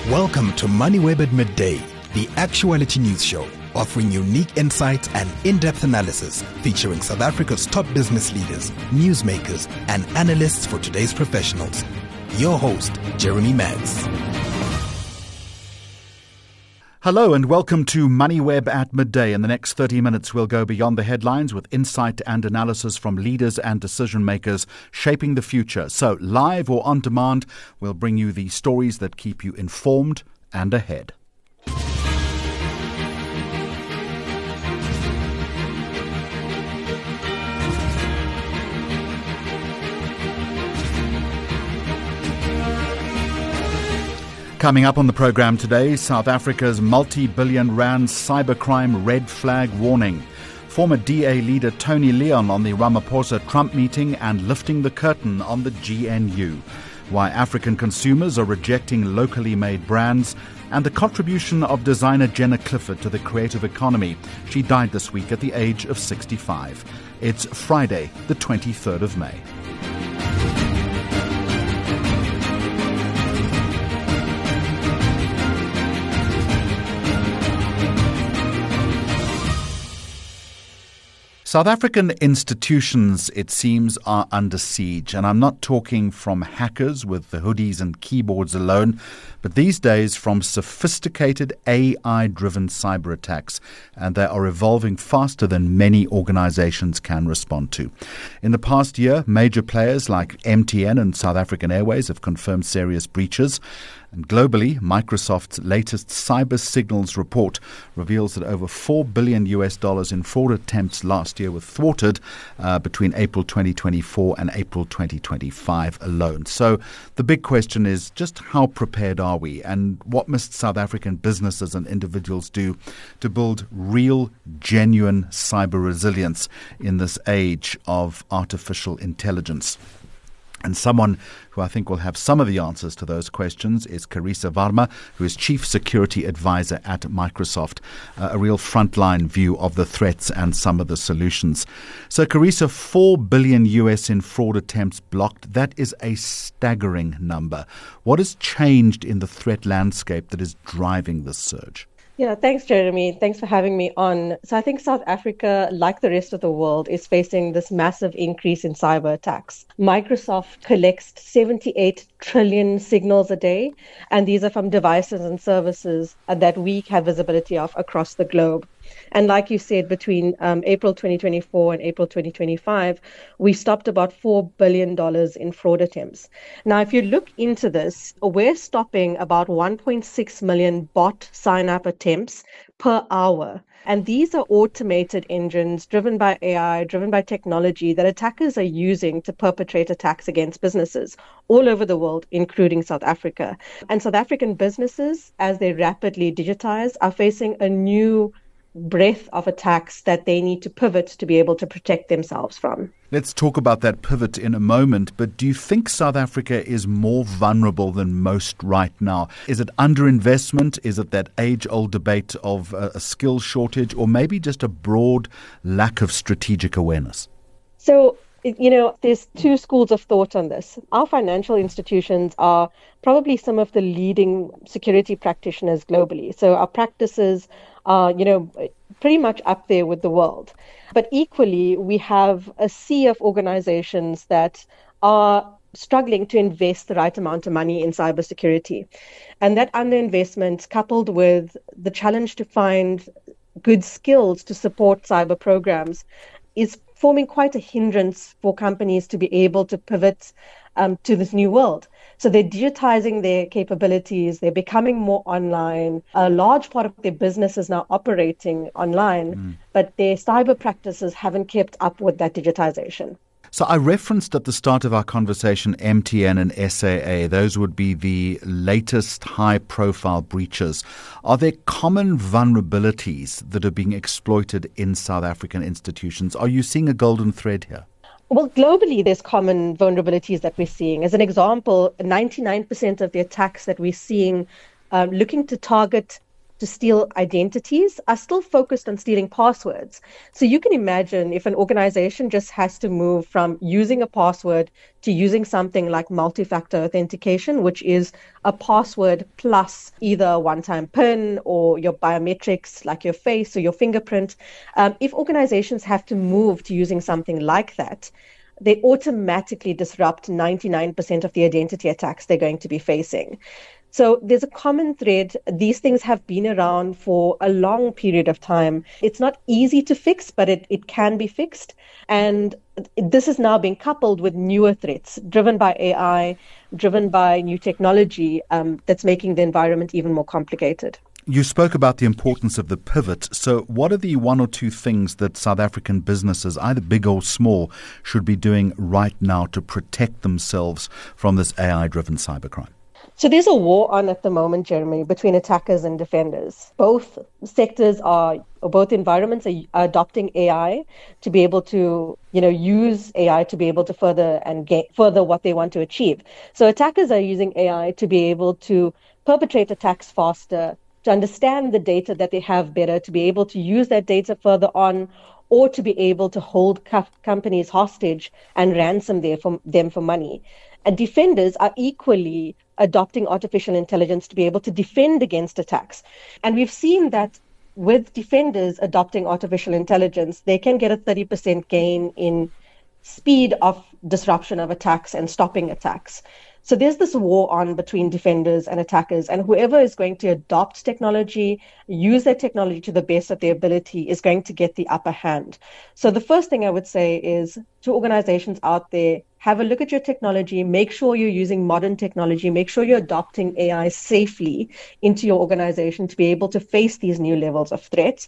Welcome to MoneyWeb at Midday, the actuality news show, offering unique insights and in-depth analysis featuring South Africa's top business leaders, newsmakers, and analysts for today's professionals. Your host, Jeremy Maggs. Hello and welcome to MoneyWeb at Midday. In the next 30 minutes, we'll go beyond the headlines with insight and analysis from leaders and decision makers shaping the future. So, live or on demand, we'll bring you the stories that keep you informed and ahead. Coming up on the program today, South Africa's multi-billion rand cybercrime red flag warning. Former DA leader Tony Leon on the Ramaphosa-Trump meeting and lifting the curtain on the GNU. Why African consumers are rejecting locally made brands, and the contribution of designer Jenna Clifford to the creative economy. She died this week at the age of 65. It's Friday, the 23rd of May. South African institutions, it seems, are under siege. And I'm not talking from hackers with the hoodies and keyboards alone, but these days from sophisticated AI-driven cyber attacks. And they are evolving faster than many organizations can respond to. In the past year, major players like MTN and South African Airways have confirmed serious breaches. And globally, Microsoft's latest Cyber Signals report reveals that over $4 billion in fraud attempts last year were thwarted between April 2024 and April 2025 alone. So the big question is just how prepared are we, and what must South African businesses and individuals do to build real, genuine cyber resilience in this age of artificial intelligence? And someone who I think will have some of the answers to those questions is Carissa Varma, who is Chief Security Advisor at Microsoft, a real frontline view of the threats and some of the solutions. So Carissa, $4 billion in fraud attempts blocked. That is a staggering number. What has changed in the threat landscape that is driving this surge? Yeah, thanks, Jeremy. Thanks for having me on. So I think South Africa, like the rest of the world, is facing this massive increase in cyber attacks. Microsoft collects 78 trillion signals a day, and these are from devices and services that we have visibility of across the globe. And like you said, between April 2024 and April 2025, we stopped about $4 billion in fraud attempts. Now, if you look into this, we're stopping about 1.6 million bot sign-up attempts per hour. And these are automated engines driven by AI, driven by technology that attackers are using to perpetrate attacks against businesses all over the world, including South Africa. And South African businesses, as they rapidly digitize, are facing a new breadth of attacks that they need to pivot to be able to protect themselves from. Let's talk about that pivot in a moment, but do you think South Africa is more vulnerable than most right now? Is it underinvestment? Is it that age-old debate of a skill shortage, or maybe just a broad lack of strategic awareness? So, there's two schools of thought on this. Our financial institutions are probably some of the leading security practitioners globally. So our practices are, pretty much up there with the world. But equally, we have a sea of organizations that are struggling to invest the right amount of money in cybersecurity. And that underinvestment, coupled with the challenge to find good skills to support cyber programs, is forming quite a hindrance for companies to be able to pivot to this new world. So they're digitizing their capabilities, they're becoming more online. A large part of their business is now operating online, but their cyber practices haven't kept up with that digitization. So I referenced at the start of our conversation MTN and SAA. Those would be the latest high-profile breaches. Are there common vulnerabilities that are being exploited in South African institutions? Are you seeing a golden thread here? Well, globally, there's common vulnerabilities that we're seeing. As an example, 99% of the attacks that we're seeing looking to target to steal identities are still focused on stealing passwords. So you can imagine if an organization just has to move from using a password to using something like multi-factor authentication, which is a password plus either a one-time PIN or your biometrics like your face or your fingerprint. If organizations have to move to using something like that, they automatically disrupt 99% of the identity attacks they're going to be facing. So there's a common thread. These things have been around for a long period of time. It's not easy to fix, but it can be fixed. And this is now being coupled with newer threats driven by AI, driven by new technology that's making the environment even more complicated. You spoke about the importance of the pivot. So what are the one or two things that South African businesses, either big or small, should be doing right now to protect themselves from this AI-driven cybercrime? So there's a war on at the moment, Jeremy, between attackers and defenders. Both environments are adopting AI to be able to, use AI to be able to further what they want to achieve. So attackers are using AI to be able to perpetrate attacks faster, to understand the data that they have better, to be able to use that data further on, or to be able to hold companies hostage and ransom them for money. And defenders are equally adopting artificial intelligence to be able to defend against attacks. And we've seen that with defenders adopting artificial intelligence, they can get a 30% gain in speed of disruption of attacks and stopping attacks. So there's this war on between defenders and attackers, and whoever is going to adopt technology, use that technology to the best of their ability is going to get the upper hand. So the first thing I would say is to organizations out there, have a look at your technology, make sure you're using modern technology, make sure you're adopting AI safely into your organization to be able to face these new levels of threat.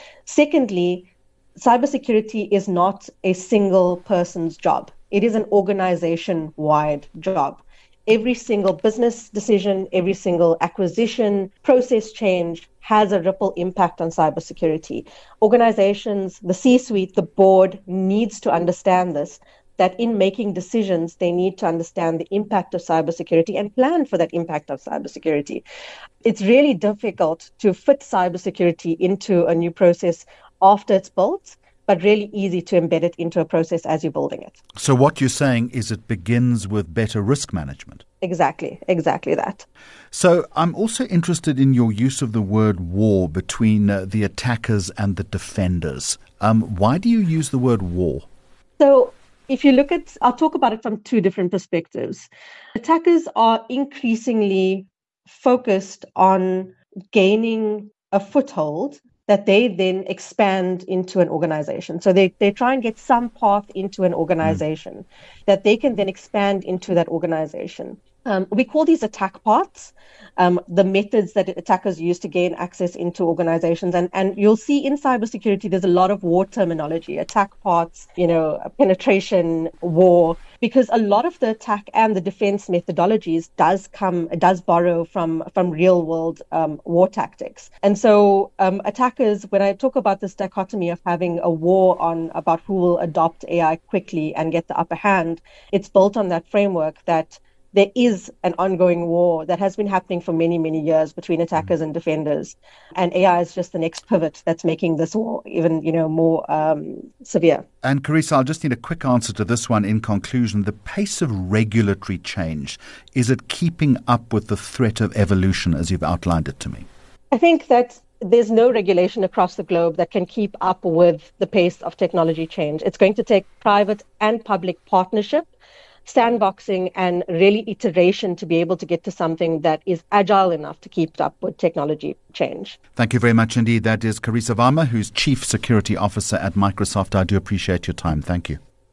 Secondly, cybersecurity is not a single person's job. It is an organization-wide job. Every single business decision, every single acquisition, process change has a ripple impact on cybersecurity. Organizations, the C-suite, the board needs to understand this, that in making decisions, they need to understand the impact of cybersecurity and plan for that impact of cybersecurity. It's really difficult to fit cybersecurity into a new process after it's built, but really easy to embed it into a process as you're building it. So what you're saying is it begins with better risk management. Exactly that. So I'm also interested in your use of the word war between the attackers and the defenders. Why do you use the word war? So if you look at, I'll talk about it from two different perspectives. Attackers are increasingly focused on gaining a foothold that they then expand into an organization. So they try and get some path into an organization that they can then expand into that organization. We call these attack paths, the methods that attackers use to gain access into organizations. And you'll see in cybersecurity, there's a lot of war terminology, attack paths, penetration, war, because a lot of the attack and the defense methodologies does borrow from real world war tactics. And so attackers, when I talk about this dichotomy of having a war about who will adopt AI quickly and get the upper hand, it's built on that framework that there is an ongoing war that has been happening for many, many years between attackers and defenders. And AI is just the next pivot that's making this war even, more severe. And Carissa, I'll just need a quick answer to this one in conclusion. The pace of regulatory change, is it keeping up with the threat of evolution as you've outlined it to me? I think that there's no regulation across the globe that can keep up with the pace of technology change. It's going to take private and public partnership, sandboxing, and really iteration to be able to get to something that is agile enough to keep up with technology change. Thank you very much indeed. That is Carissa Varma, who's Chief Security Officer at Microsoft. I do appreciate your time. Thank you.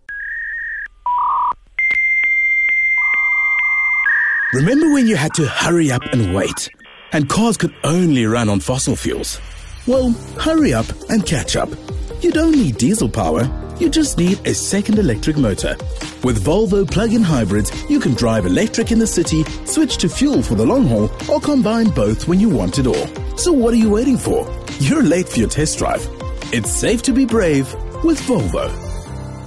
Remember when you had to hurry up and wait, and cars could only run on fossil fuels? Well, hurry up and catch up. You don't need diesel power. You just need a second electric motor. With Volvo plug-in hybrids, you can drive electric in the city, switch to fuel for the long haul, or combine both when you want it all. So what are you waiting for? You're late for your test drive. It's safe to be brave with Volvo.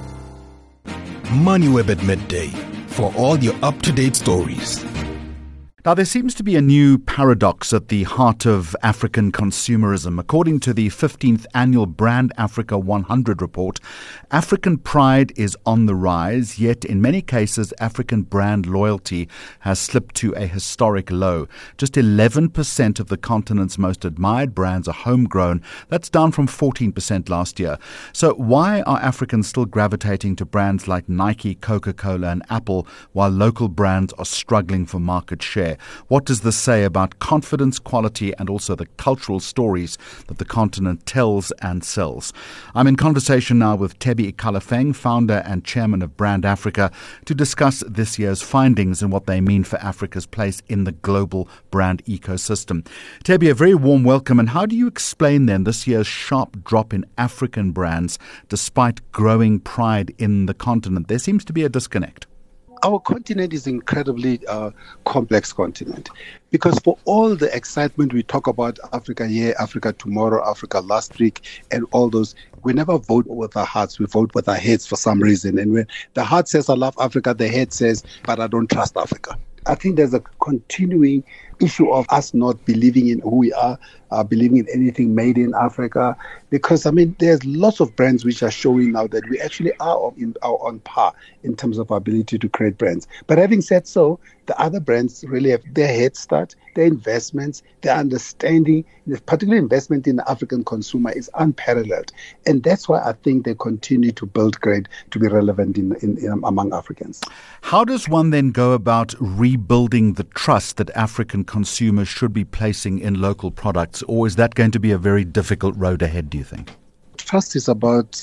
MoneyWeb at midday for all your up-to-date stories. Now, there seems to be a new paradox at the heart of African consumerism. According to the 15th annual Brand Africa 100 report, African pride is on the rise, yet in many cases, African brand loyalty has slipped to a historic low. Just 11% of the continent's most admired brands are homegrown. That's down from 14% last year. So why are Africans still gravitating to brands like Nike, Coca-Cola and Apple, while local brands are struggling for market share? What does this say about confidence, quality, and also the cultural stories that the continent tells and sells? I'm in conversation now with Thebe Ikalafeng, founder and chairman of Brand Africa, to discuss this year's findings and what they mean for Africa's place in the global brand ecosystem. Thebe, a very warm welcome. And how do you explain then this year's sharp drop in African brands despite growing pride in the continent? There seems to be a disconnect. Our continent is incredibly complex continent, because for all the excitement we talk about Africa here, Africa tomorrow, Africa last week, and all those, we never vote with our hearts. We vote with our heads for some reason. And when the heart says, I love Africa, the head says, but I don't trust Africa. I think there's a continuing issue of us not believing in who we are, believing in anything made in Africa. Because, there's lots of brands which are showing now that we actually are on par in terms of our ability to create brands. But having said so, the other brands really have their head start, their investments, their understanding, particularly investment in the African consumer is unparalleled. And that's why I think they continue to build great to be relevant in among Africans. How does one then go about rebuilding the trust that African consumers should be placing in local products? Or is that going to be a very difficult road ahead, do you think? Trust is about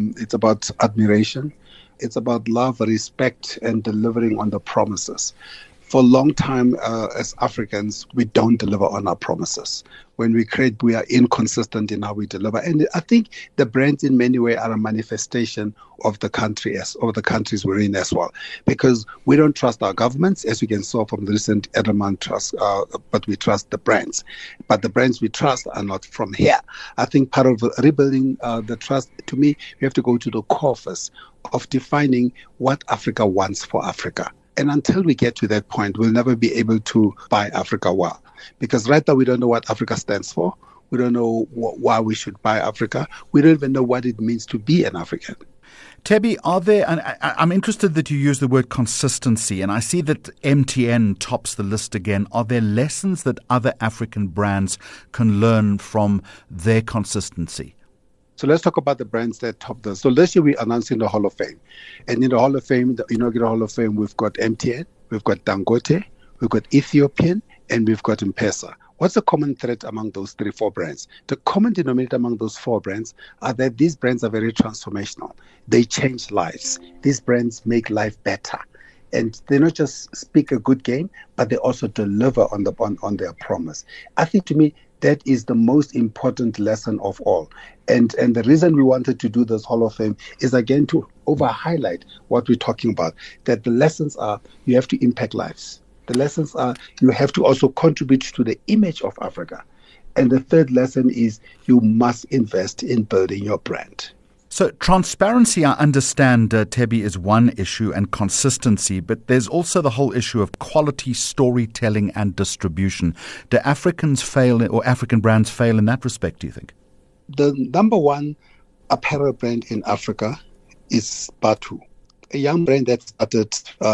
admiration. It's about love, respect, and delivering on the promises. For a long time, as Africans, we don't deliver on our promises. When we create, we are inconsistent in how we deliver. And I think the brands in many ways are a manifestation of the country, of the countries we're in as well. Because we don't trust our governments, as we can saw from the recent Edelman trust, but we trust the brands. But the brands we trust are not from here. I think part of rebuilding the trust, to me, we have to go to the core first of defining what Africa wants for Africa. And until we get to that point, we'll never be able to buy Africa well. Because right now, we don't know what Africa stands for. We don't know why we should buy Africa. We don't even know what it means to be an African. Thebe, and I'm interested that you use the word consistency, and I see that MTN tops the list again. Are there lessons that other African brands can learn from their consistency? So let's talk about the brands that top this. So this year we're announcing the Hall of Fame. And in the Hall of Fame, the inaugural Hall of Fame, we've got MTN, we've got Dangote, we've got Ethiopian, and we've got M-Pesa. What's the common thread among those 3-4 brands? The common denominator among those 4 brands are that these brands are very transformational. They change lives. These brands make life better. And they not just speak a good game, but they also deliver on their promise. I think, to me, that is the most important lesson of all. And the reason we wanted to do this Hall of Fame is, again, to over-highlight what we're talking about, that the lessons are you have to impact lives. The lessons are you have to also contribute to the image of Africa. And the third lesson is you must invest in building your brand. So transparency, I understand, Thebe, is one issue, and consistency, but there's also the whole issue of quality storytelling and distribution. Do Africans fail, or African brands fail in that respect, do you think? The number one apparel brand in Africa is Batu, a young brand that started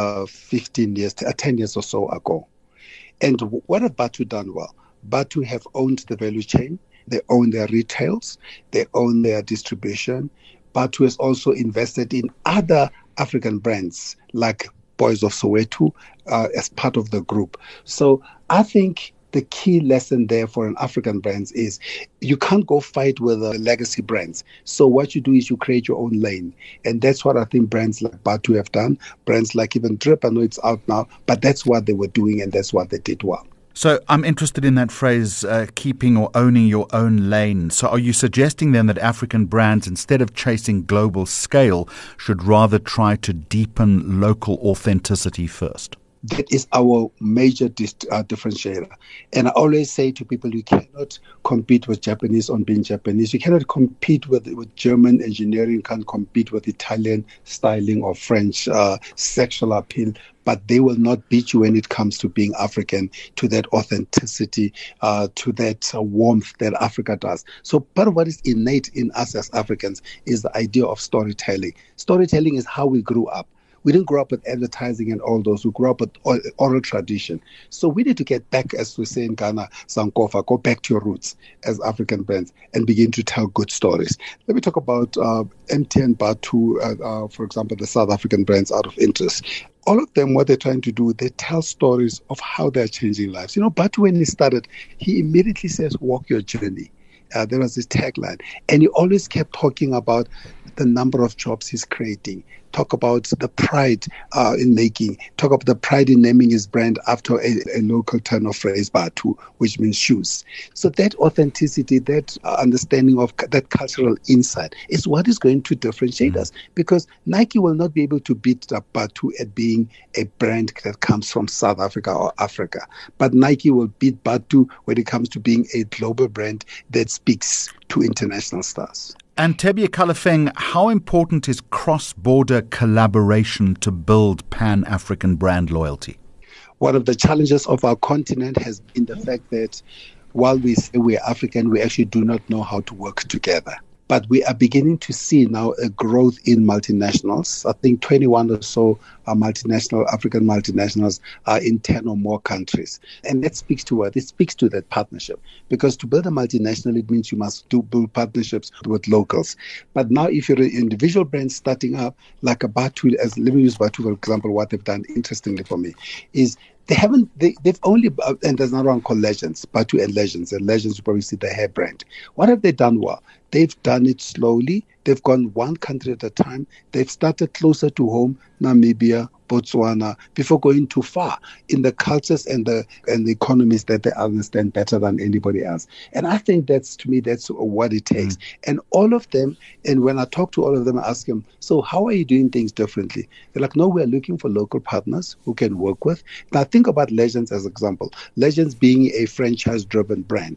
10 years or so ago. And what have Batu done well? Batu have owned the value chain. They own their retails. They own their distribution. Batu has also invested in other African brands like Boys of Soweto as part of the group. So I think the key lesson there for an African brand is you can't go fight with the legacy brands. So what you do is you create your own lane. And that's what I think brands like Batu have done. Brands like even Drip, I know it's out now, but that's what they were doing and that's what they did well. So I'm interested in that phrase, keeping or owning your own lane. So are you suggesting then that African brands, instead of chasing global scale, should rather try to deepen local authenticity first? That is our major differentiator. And I always say to people, you cannot compete with Japanese on being Japanese. You cannot compete with German engineering, you can't compete with Italian styling or French sexual appeal. But they will not beat you when it comes to being African, to that authenticity, to that warmth that Africa does. So part of what is innate in us as Africans is the idea of storytelling. Storytelling is how we grew up. We didn't grow up with advertising and all those. We grew up with oral tradition. So we need to get back, as we say in Ghana, Sankofa, go back to your roots as African brands and begin to tell good stories. Let me talk about MTN, Batu, for example, the South African brands out of interest. All of them, what they're trying to do, they tell stories of how they're changing lives. Batu, when he started, he immediately says, walk your journey. There was this tagline. And he always kept talking about the number of jobs he's creating, talk about the pride in making, talk about the pride in naming his brand after a local turn of phrase, Batu, which means shoes. So that authenticity, that understanding of that cultural insight is what is going to differentiate us, because Nike will not be able to beat Batu at being a brand that comes from South Africa or Africa. But Nike will beat Batu when it comes to being a global brand that speaks to international stars. And Thebe Ekalafeng, how important is cross-border collaboration to build Pan-African brand loyalty? One of the challenges of our continent has been the fact that while we say we're African, we actually do not know how to work together. But we are beginning to see now a growth in multinationals. I think 21 or so African multinationals are in 10 or more countries. And that speaks to what? It speaks to that partnership. Because to build a multinational, it means you must build partnerships with locals. But now if you're an individual brand starting up, like a Batu, let me use Batu for example, what they've done interestingly for me is they've only, and there's another one called Legends, Batu and Legends. And Legends, you probably see the hair brand. What have they done well? They've done it slowly. They've gone one country at a time. They've started closer to home, Namibia, Botswana, before going too far in the cultures and the economies that they understand better than anybody else. And I think that's what it takes. And all of them, and when I talk to all of them, I ask them, so how are you doing things differently? They're like, no, we're looking for local partners who can work with. Now think about Legends as an example. Legends being a franchise-driven brand,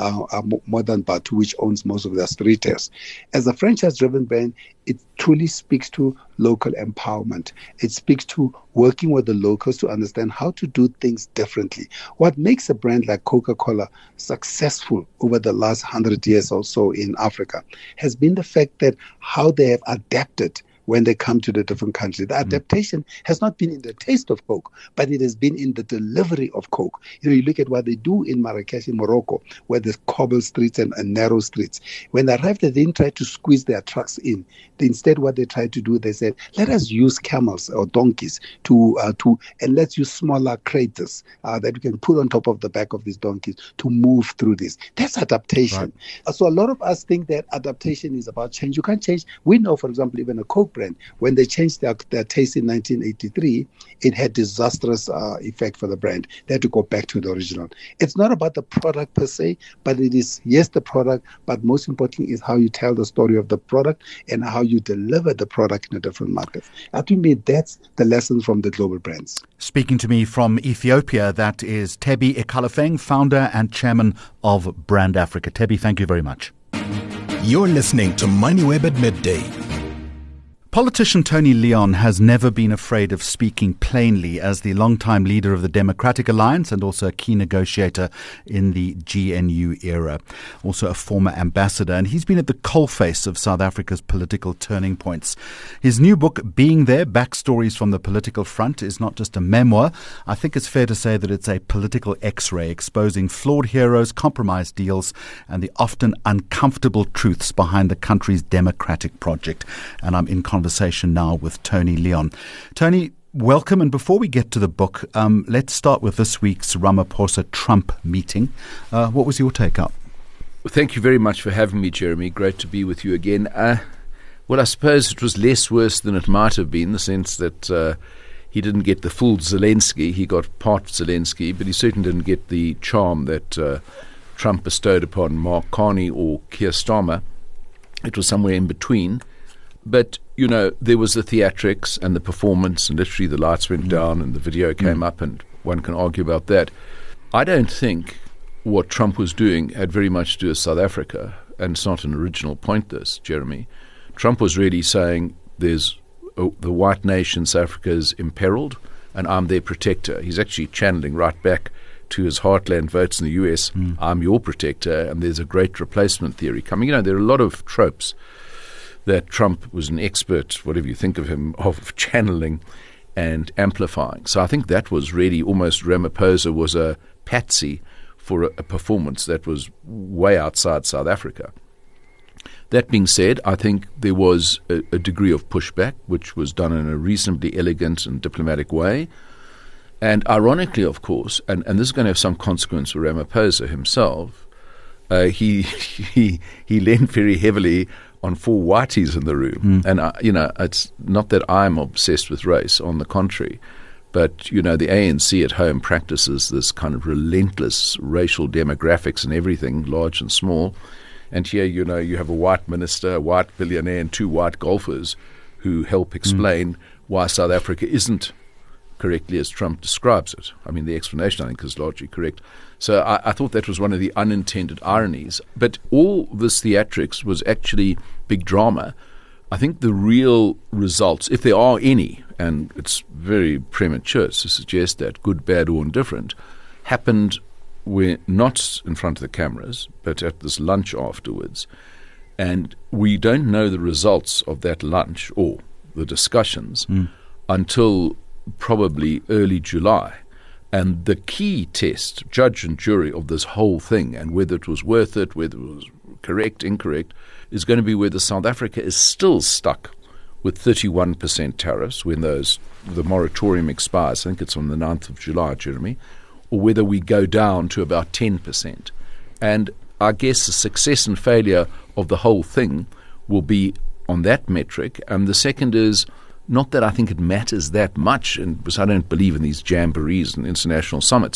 more than Batu, which owns most of their retailers. As a franchise-driven brand, it truly speaks to local empowerment. It speaks to working with the locals to understand how to do things differently. What makes a brand like Coca-Cola successful over the last 100 years or so in Africa has been the fact that how they have adapted when they come to the different countries. The adaptation has not been in the taste of Coke, but it has been in the delivery of Coke. You look at what they do in Marrakesh, in Morocco, where there's cobble streets and narrow streets. When they arrived, they didn't try to squeeze their trucks in. Instead, what they tried to do, they said, let us use camels or donkeys and let's use smaller craters that we can put on top of the back of these donkeys to move through this. That's adaptation. Right. So a lot of us think that adaptation is about change. You can't change. We know, for example, even a Coke brand, when they changed their taste in 1983, it had disastrous effect for the brand. They had to go back to the original. It's not about the product per se, but it is, yes, the product, but most importantly is how you tell the story of the product and how you deliver the product in a different market. I think that's the lesson from the global brands. Speaking to me from Ethiopia, that is Thebe Ekalafeng, founder and chairman of Brand Africa. Thebe, thank you very much. You're listening to MoneyWeb at Midday. Politician Tony Leon has never been afraid of speaking plainly as the longtime leader of the Democratic Alliance and also a key negotiator in the GNU era, also a former ambassador, and he's been at the coalface of South Africa's political turning points. His new book, Being There, Backstories from the Political Front, is not just a memoir. I think it's fair to say that it's a political X-ray exposing flawed heroes, compromised deals, and the often uncomfortable truths behind the country's democratic project. And I'm in conversation now with Tony Leon. Tony, welcome. And before we get to the book, let's start with this week's Ramaphosa-Trump meeting. What was your take up? Well, thank you very much for having me, Jeremy. Great to be with you again. Well, I suppose it was less worse than it might have been, in the sense that he didn't get the full Zelensky. He got part Zelensky, but he certainly didn't get the charm that Trump bestowed upon Mark Carney or Keir Starmer. It was somewhere in between. But there was the theatrics and the performance, and literally the lights went down and the video came up, and one can argue about that. I don't think what Trump was doing had very much to do with South Africa, and it's not an original point, this, Jeremy. Trump was really saying the white nation, South Africa, is imperiled, and I'm their protector. He's actually channeling right back to his heartland votes in the US. I'm your protector, and there's a great replacement theory coming. There are a lot of tropes that Trump was an expert, whatever you think of him, of channeling and amplifying. So I think that was really almost Ramaphosa was a patsy for a performance that was way outside South Africa. That being said, I think there was a degree of pushback, which was done in a reasonably elegant and diplomatic way. And ironically, of course, and this is going to have some consequence for Ramaphosa himself, he leaned very heavily on 4 whiteys in the room. And, it's not that I'm obsessed with race, on the contrary. But, the ANC at home practices this kind of relentless racial demographics and everything, large and small. And here, you have a white minister, a white billionaire, and 2 white golfers who help explain why South Africa isn't correctly as Trump describes it. I mean, the explanation, I think, is largely correct. So I thought that was one of the unintended ironies. But all this theatrics was actually big drama. I think the real results, if there are any, and it's very premature to suggest that, good, bad, or indifferent, happened not in front of the cameras, but at this lunch afterwards. And we don't know the results of that lunch or the discussions until probably early July. And the key test, judge and jury, of this whole thing, and whether it was worth it, whether it was correct, incorrect, is going to be whether South Africa is still stuck with 31% tariffs when the moratorium expires. I think it's on the 9th of July, Jeremy, or whether we go down to about 10%. And I guess the success and failure of the whole thing will be on that metric. And the second is, not that I think it matters that much, and because I don't believe in these jamborees and international summits,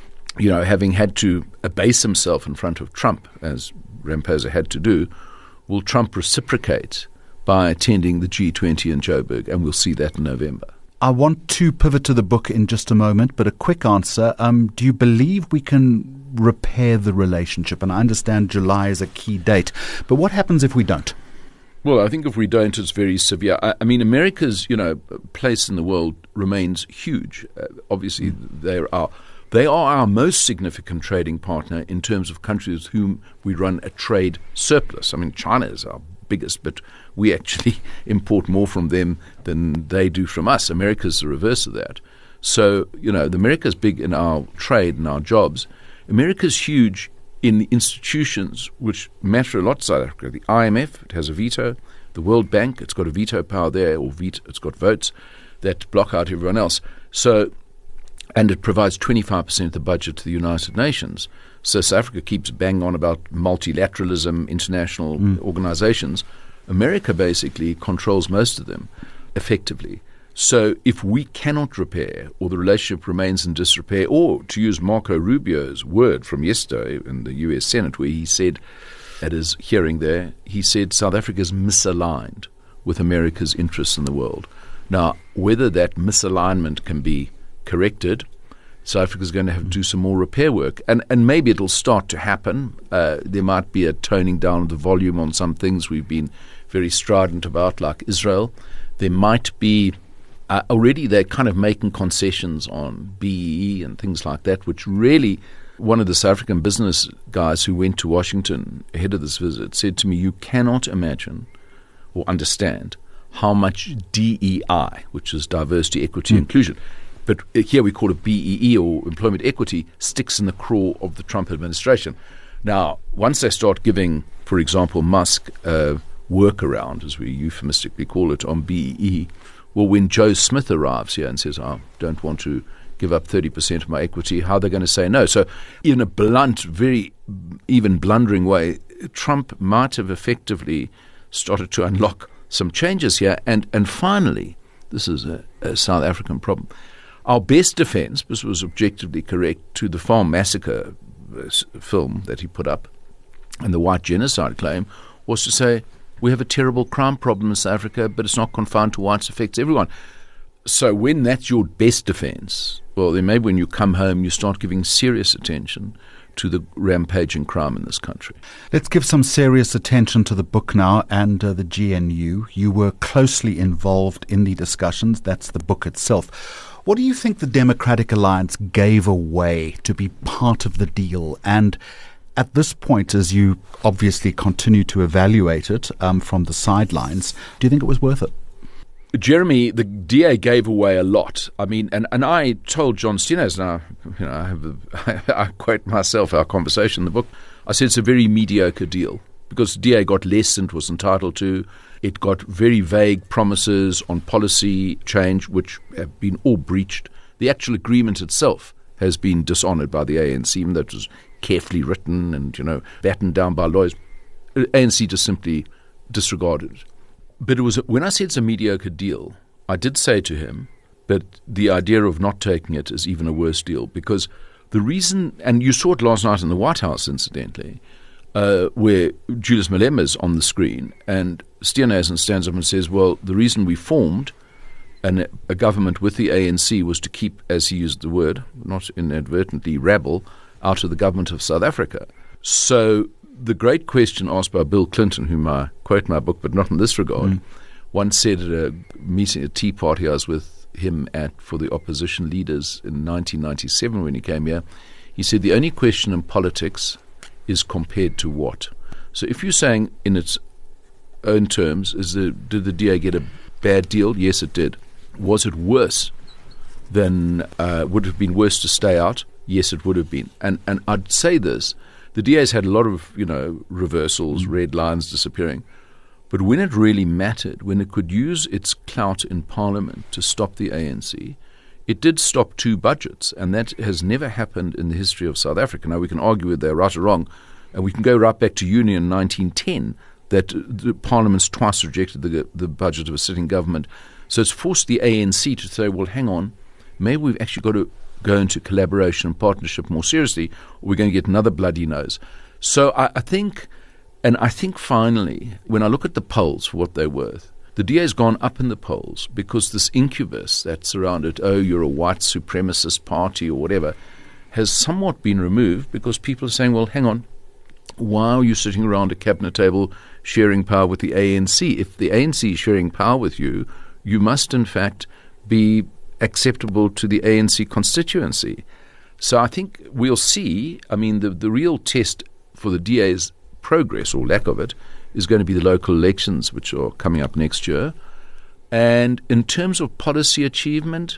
having had to abase himself in front of Trump, as Ramaphosa had to do, will Trump reciprocate by attending the G20 in Joburg? And we'll see that in November. I want to pivot to the book in just a moment, but a quick answer. Do you believe we can repair the relationship? And I understand July is a key date, but what happens if we don't? Well, I think if we don't, it's very severe. I mean, America's, place in the world remains huge. Obviously, they are our most significant trading partner in terms of countries with whom we run a trade surplus. I mean, China is our biggest, but we actually import more from them than they do from us. America's the reverse of that. So, America's big in our trade and our jobs. America's huge in the institutions which matter a lot to South Africa. The IMF, it has a veto. The World Bank, it's got a veto power there, it's got votes that block out everyone else. So, and it provides 25% of the budget to the United Nations. So South Africa keeps banging on about multilateralism, international organizations. America basically controls most of them effectively. So if we cannot repair, or the relationship remains in disrepair, or to use Marco Rubio's word from yesterday in the US Senate, where he said at his hearing there, he said South Africa is misaligned with America's interests in the world. Now, whether that misalignment can be corrected, South Africa is going to have to do some more repair work. And maybe it'll start to happen. There might be a toning down of the volume on some things we've been very strident about, like Israel. There might be already they're kind of making concessions on BEE and things like that, which really, one of the South African business guys who went to Washington ahead of this visit said to me, you cannot imagine or understand how much DEI, which is diversity, equity, inclusion, but here we call it BEE, or employment equity, sticks in the craw of the Trump administration. Now, once they start giving, for example, Musk a workaround, as we euphemistically call it, on BEE, well, when Joe Smith arrives here and says, I don't want to give up 30% of my equity, how are they going to say no? So in a blunt, very even blundering way, Trump might have effectively started to unlock some changes here. And finally, this is a South African problem. Our best defense, this was objectively correct, to the Farm Massacre film that he put up and the white genocide claim, was to say, We have a terrible crime problem in South Africa, but it's not confined to whites, it affects everyone. So when that's your best defense, well, then maybe when you come home, you start giving serious attention to the rampaging crime in this country. Let's give some serious attention to the book now and the GNU. You were closely involved in the discussions. That's the book itself. What do you think the Democratic Alliance gave away to be part of the deal? And at this point, as you obviously continue to evaluate it from the sidelines, do you think it was worth it? Jeremy, the DA gave away a lot. I mean, and I told John Steenhuisen, now, I quote myself, our conversation in the book, I said it's a very mediocre deal because the DA got less than it was entitled to. It got very vague promises on policy change, which have been all breached. The actual agreement itself has been dishonoured by the ANC, even though it was carefully written and, battened down by lawyers. The ANC just simply disregarded it. But it was when I said it's a mediocre deal, I did say to him, but the idea of not taking it is even a worse deal because the reason, and you saw it last night in the White House, incidentally, where Julius Malema's on the screen, and Steenhuisen stands up and says, well, the reason we formed a government with the ANC was to keep, as he used the word, not inadvertently, rabble out of the government of South Africa. So the great question asked by Bill Clinton, whom I quote in my book, but not in this regard, once said at a meeting, a tea party I was with him at for the opposition leaders in 1997 when he came here, he said the only question in politics is compared to what. So if you're saying in its own terms, did the DA get a bad deal? Yes, it did. Was it worse than, would it have been worse to stay out? Yes, it would have been. And I'd say this, the DA's had a lot of, reversals, red lines disappearing. But when it really mattered, when it could use its clout in Parliament to stop the ANC, it did stop 2 budgets, and that has never happened in the history of South Africa. Now, we can argue whether they're right or wrong, and we can go right back to Union 1910, that the Parliament's twice rejected the budget of a sitting government. So it's forced the ANC to say, well, hang on, maybe we've actually got to go into collaboration and partnership more seriously, or we're going to get another bloody nose. So I think finally, when I look at the polls for what they're worth, the DA has gone up in the polls because this incubus that's surrounded, you're a white supremacist party or whatever, has somewhat been removed because people are saying, well, hang on, why are you sitting around a cabinet table sharing power with the ANC? If the ANC is sharing power with you, you must in fact be acceptable to the ANC constituency. So I think we'll see, the real test for the DA's progress or lack of it is going to be the local elections, which are coming up next year. And in terms of policy achievement,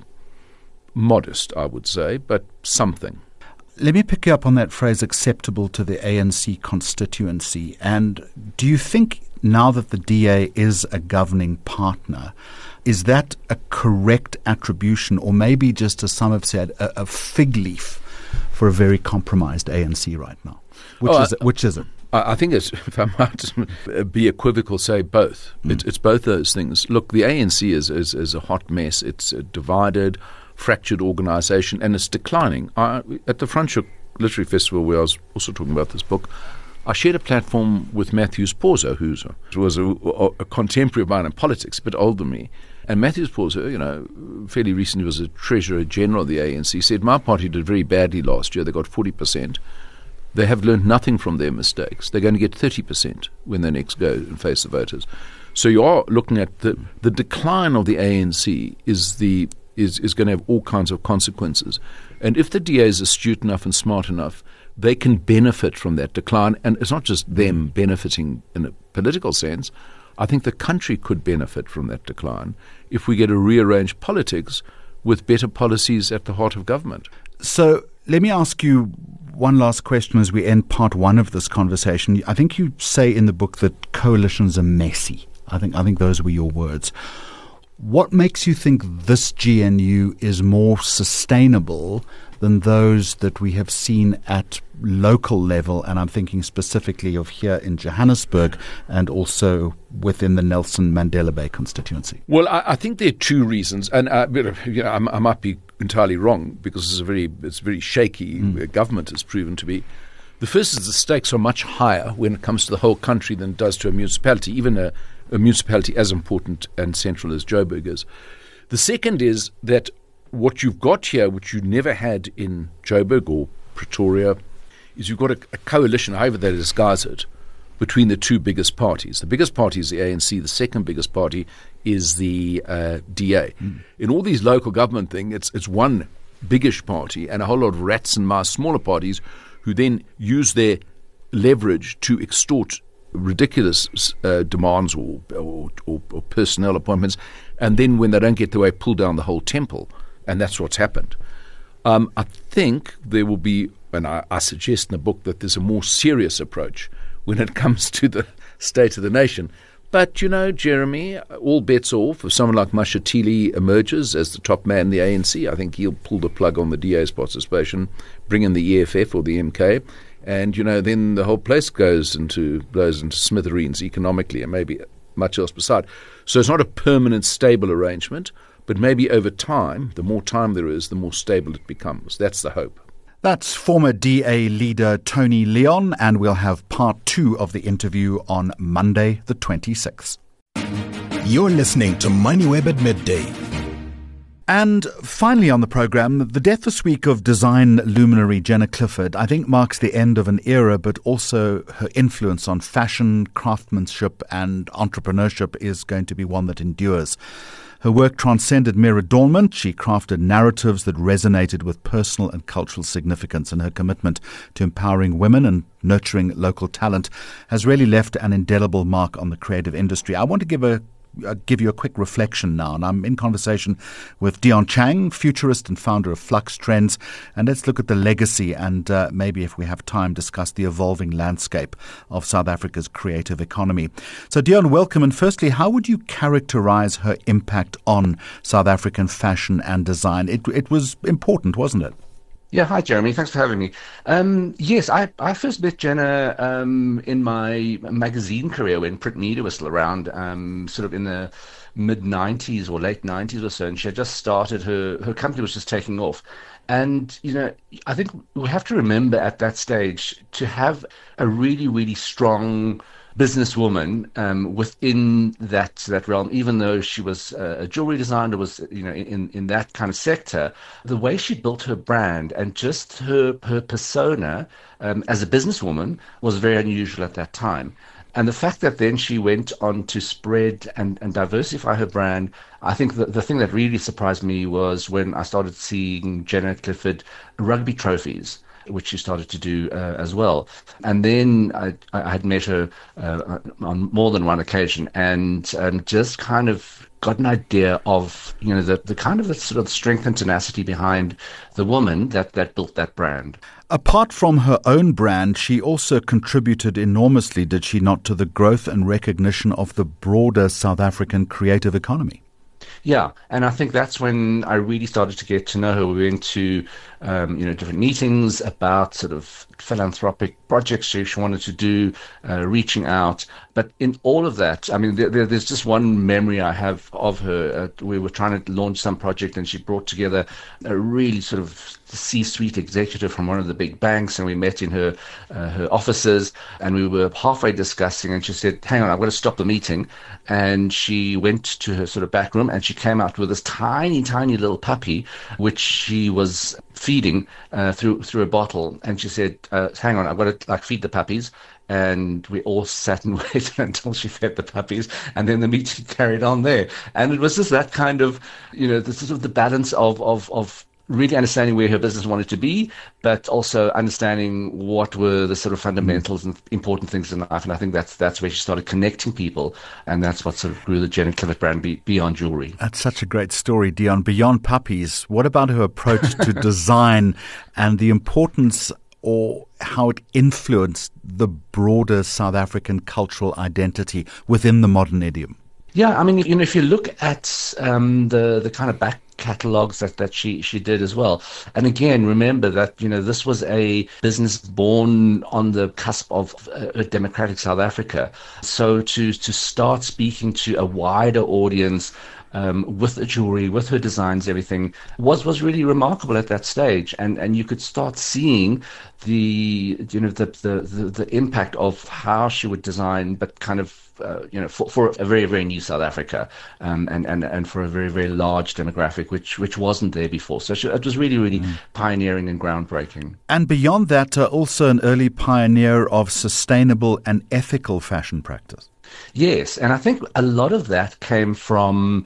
modest, I would say, but something. Let me pick you up on that phrase, acceptable to the ANC constituency. And do you think now that the DA is a governing partner, is that a correct attribution, or maybe just, as some have said, a fig leaf for a very compromised ANC right now? Which is it? I think it's, if I might be equivocal, say both. It's both those things. Look, the ANC is a hot mess. It's a divided, fractured organisation, and it's declining. At the Franschhoek Literary Festival, where I was also talking about this book, I shared a platform with Matthew Sforza, who was a contemporary of mine in politics, a bit older than me. And Matthew Sforza, fairly recently was a Treasurer General of the ANC, said, my party did very badly last year. They got 40%. They have learned nothing from their mistakes. They're going to get 30% when they next go and face the voters. So you are looking at the decline of the ANC is going to have all kinds of consequences. And if the DA is astute enough and smart enough, they can benefit from that decline. And it's not just them benefiting in a political sense. I think the country could benefit from that decline if we get a rearranged politics with better policies at the heart of government. So let me ask you one last question as we end part 1 of this conversation. I think you say in the book that coalitions are messy. I think those were your words. What makes you think this GNU is more sustainable than those that we have seen at local level? And I'm thinking specifically of here in Johannesburg and also within the Nelson Mandela Bay constituency. Well, I think there are 2 reasons, and I might be entirely wrong because it's very shaky government has proven to be. The first is the stakes are much higher when it comes to the whole country than it does to a municipality, even a municipality as important and central as Joburg is. The second is that what you've got here, which you never had in Joburg or Pretoria, is you've got a coalition, however they disguise it, between the two biggest parties. The biggest party is the ANC. The second biggest party is the DA. In all these local government things, it's one biggish party and a whole lot of rats and mice, smaller parties, who then use their leverage to extort ridiculous demands or personnel appointments, and then when they don't get their way, pull down the whole temple. And that's what's happened. I think there will be, and I suggest in the book that there's a more serious approach when it comes to the state of the nation. But, Jeremy, all bets off. If someone like Mashatile emerges as the top man in the ANC, I think he'll pull the plug on the DA's participation, bring in the EFF or the MK, and, then the whole place blows into smithereens economically and maybe much else beside. So it's not a permanent, stable arrangement, but maybe over time, the more time there is, the more stable it becomes. That's the hope. That's former DA leader Tony Leon, and we'll have part 2 of the interview on Monday the 26th. You're listening to MoneyWeb at midday. And finally on the programme, the death this week of design luminary Jenna Clifford, I think marks the end of an era, but also her influence on fashion, craftsmanship and entrepreneurship is going to be one that endures. Her work transcended mere adornment. She crafted narratives that resonated with personal and cultural significance, and her commitment to empowering women and nurturing local talent has really left an indelible mark on the creative industry. I want to give you a quick reflection now, and I'm in conversation with Dion Chang, futurist and founder of Flux Trends, and let's look at the legacy and maybe, if we have time, discuss the evolving landscape of South Africa's creative economy. So Dion, welcome, and firstly, how would you characterize her impact on South African fashion and design? It was important, wasn't it? Yeah, hi Jeremy, thanks for having me. Yes, I first met Jenna in my magazine career when print media was still around, sort of in the mid-90s or late 90s or so, and she had just started, her company was just taking off. And, I think we have to remember at that stage to have a really, really strong businesswoman within that realm, even though she was a jewelry designer, was in that kind of sector. The way she built her brand and just her persona as a businesswoman was very unusual at that time. And the fact that then she went on to spread and diversify her brand, I think the thing that really surprised me was when I started seeing Jenna Clifford rugby trophies, which she started to do as well. And then I had met her on more than one occasion and just kind of got an idea of, the kind of the sort of strength and tenacity behind the woman that built that brand. Apart from her own brand, she also contributed enormously, did she not, to the growth and recognition of the broader South African creative economy? Yeah, and I think that's when I really started to get to know her. We went to, different meetings about sort of philanthropic projects she wanted to do, reaching out. But in all of that, I mean, there's just one memory I have of her. We were trying to launch some project, and she brought together a really sort of C-suite executive from one of the big banks, and we met in her offices, and we were halfway discussing, and she said, "Hang on, I've got to stop the meeting." And she went to her sort of back room, and she came out with this tiny, tiny little puppy, which she was feeding through a bottle. And she said, "Hang on, I've got to feed the puppies." And we all sat and waited until she fed the puppies, and then the meeting carried on there. And it was just that kind of, the sort of the balance of really understanding where her business wanted to be, but also understanding what were the sort of fundamentals and important things in life. And I think that's where she started connecting people, and that's what sort of grew the Jenna Clifford brand beyond jewelry. That's such a great story, Dion. Beyond puppies, what about her approach to design and the importance or how it influenced the broader South African cultural identity within the modern idiom? Yeah, I mean, if you look at the kind of back catalogs that she did as well, and again, remember that this was a business born on the cusp of a democratic South Africa. So to start speaking to a wider audience with the jewelry, with her designs, everything was really remarkable at that stage. And you could start seeing the impact of how she would design, but kind of for a very, very new South Africa, and for a very, very large demographic, which wasn't there before. So it was really, really pioneering and groundbreaking. And beyond that, also an early pioneer of sustainable and ethical fashion practice. Yes, and I think a lot of that came from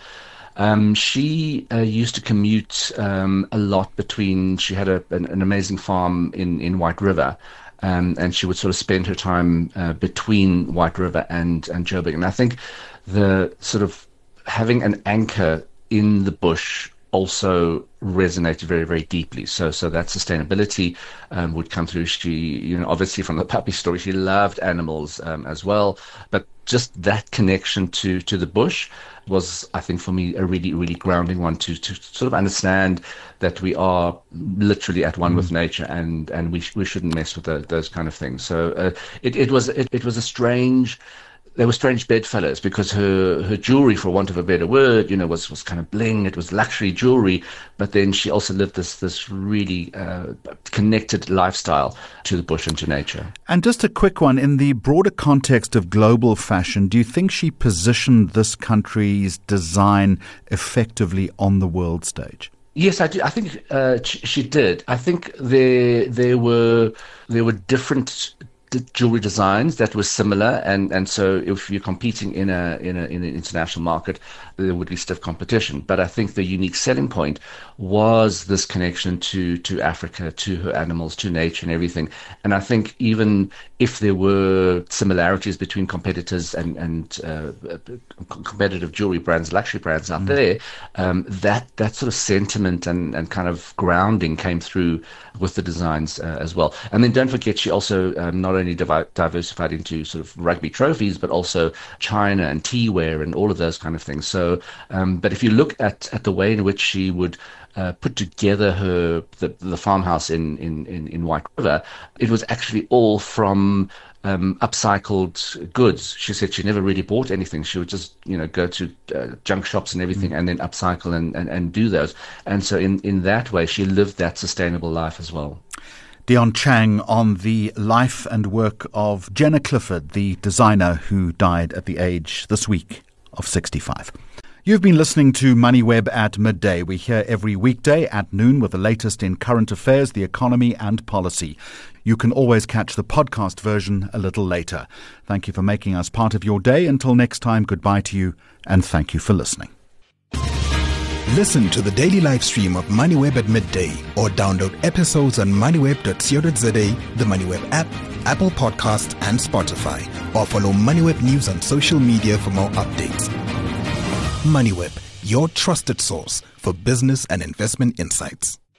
she used to commute a lot between. She had an amazing farm in White River. And she would sort of spend her time between White River and Joburg. And I think the sort of having an anchor in the bush also resonated very, very deeply. So that sustainability would come through. She, obviously from the puppy story, she loved animals as well. But just that connection to the bush was, I think, for me, a really, really grounding one to sort of understand that we are literally at one with nature, and we shouldn't mess with those kind of things. So it was a strange. They were strange bedfellows because her jewelry, for want of a better word, was kind of bling. It was luxury jewelry, but then she also lived this really connected lifestyle to the bush and to nature. And just a quick one, in the broader context of global fashion, do you think she positioned this country's design effectively on the world stage? Yes, I do. I think she did. I think there were different jewelry designs that were similar, and so if you're competing in an international market, there would be stiff competition. But I think the unique selling point was this connection to Africa, to her animals, to nature and everything. And I think even if there were similarities between competitors and competitive jewelry brands, luxury brands out there, that sort of sentiment and kind of grounding came through with the designs as well. And then don't forget, she also not only diversified into sort of rugby trophies, but also China and teaware and all of those kind of things. So, but if you look at the way in which she would put together the farmhouse in White River, it was actually all from upcycled goods. She said she never really bought anything. She would just, go to junk shops and everything and then upcycle and do those. And so in that way, she lived that sustainable life as well. Dion Chang on the life and work of Jenna Clifford, the designer who died at the age this week of 65. You've been listening to MoneyWeb at midday. We're here every weekday at noon with the latest in current affairs, the economy and policy. You can always catch the podcast version a little later. Thank you for making us part of your day. Until next time, goodbye to you and thank you for listening. Listen to the daily live stream of MoneyWeb at midday or download episodes on moneyweb.co.za, the MoneyWeb app, Apple Podcasts and Spotify, or follow MoneyWeb News on social media for more updates. MoneyWeb, your trusted source for business and investment insights.